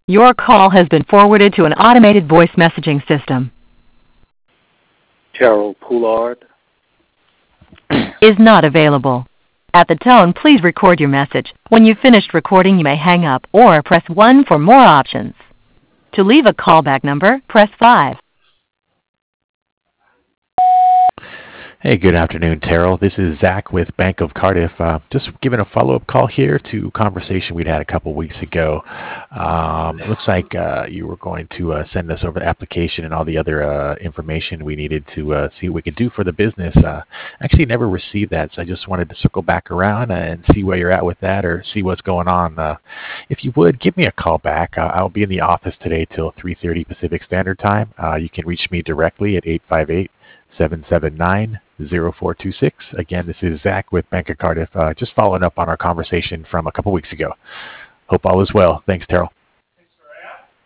Your call has been forwarded to an automated voice messaging system. Terrell Poulard Is not available. At the tone, please record your message. When you've finished recording, you may hang up or press 1 for more options. To leave a callback number, press 5. Hey, good afternoon, Terrell. This is Zach with Bank of Cardiff. Just giving a follow-up call here to a conversation we'd had a couple weeks ago. It looks like you were going to send us over the application and all the other information we needed to see what we could do for the business. Actually never received that, so I just wanted to circle back around and see where you're at with that or see what's going on. If you would, give me a call back. I'll be in the office today till 3:30 Pacific Standard Time. You can reach me directly at 858-779-0426. Again, this is Zach with Bank of Cardiff, just following up on our conversation from a couple weeks ago. Hope all is well. Thanks, Terrell.